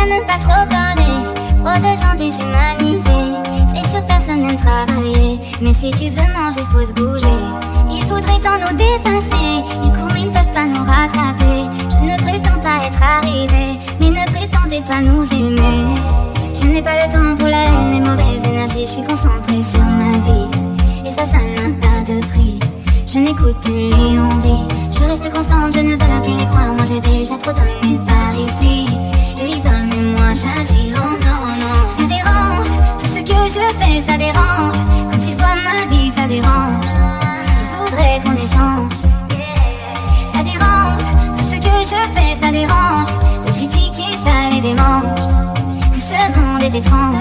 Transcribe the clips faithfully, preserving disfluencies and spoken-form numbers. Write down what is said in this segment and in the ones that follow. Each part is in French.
même pas trop parler. Trop de gens déshumanisés. C'est sûr personne n'aime travailler, mais si tu veux manger faut se bouger. Il faudrait tant nous dépasser. Ils courent mais ils ne peuvent pas nous rattraper. Je ne prétends pas être arrivé, mais ne prétendez pas nous aimer. Je n'ai pas le temps pour la haine, les mauvaises énergies. Je suis concentrée sur ma vie, et ça, ça n'a pas de prix. Je n'écoute plus les on-dit. Je reste constante, je ne veux plus les croire. Moi j'ai déjà trop donné par ici. Eux ils parlent mais moi j'agis. Oh non, non, ça dérange. Tout ce que je fais ça dérange. Quand ils voient ma vie ça dérange. Ils voudraient qu'on échange. Ça dérange. Tout ce que je fais ça dérange. De critiquer ça les démange. Que ce monde est étrange.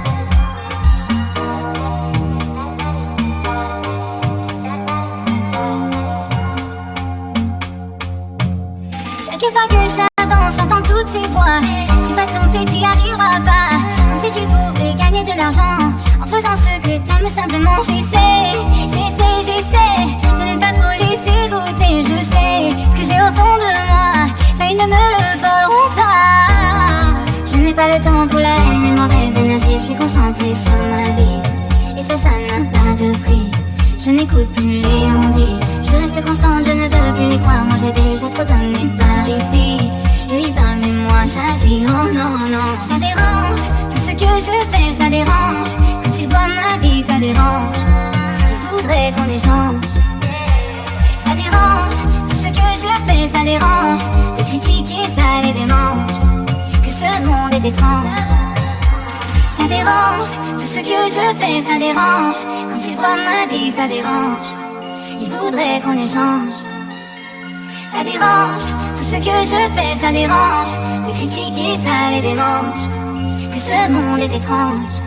Chaque fois que j'avance, j'entends toutes ces voix. Tu vas te planter, t'y arriveras pas. Comme si tu pouvais gagner de l'argent en faisant ce que t'aimes simplement. J'essaie, j'essaie, j'essaie de ne pas trop laisser goûter. Je sais ce que j'ai au fond de moi, ça ils ne me le voleront pas. Je n'ai pas le temps pour la haine, les mauvaises énergies. Je suis concentrée sur ma vie, et ça, ça n'a pas de prix. Je n'écoute plus les on-dit. Je reste constante, je ne veux plus les croire. Moi j'ai déjà trop donné par ici. Eux ils parlent mais moi j'agis. Oh non, non, ça dérange. Tout ce que je fais ça dérange. Quand ils voient ma vie ça dérange. Ils voudraient qu'on échange. Ça dérange. Tout ce que je fais ça dérange. De critiquer ça les démange. Que ce monde est étrange. Ça dérange. Tout ce que je fais ça dérange. Quand ils voient ma vie ça dérange. Ils voudraient qu'on échange. Ça dérange. Tout ce que je fais ça dérange. De critiquer ça les démange. Que ce monde est étrange.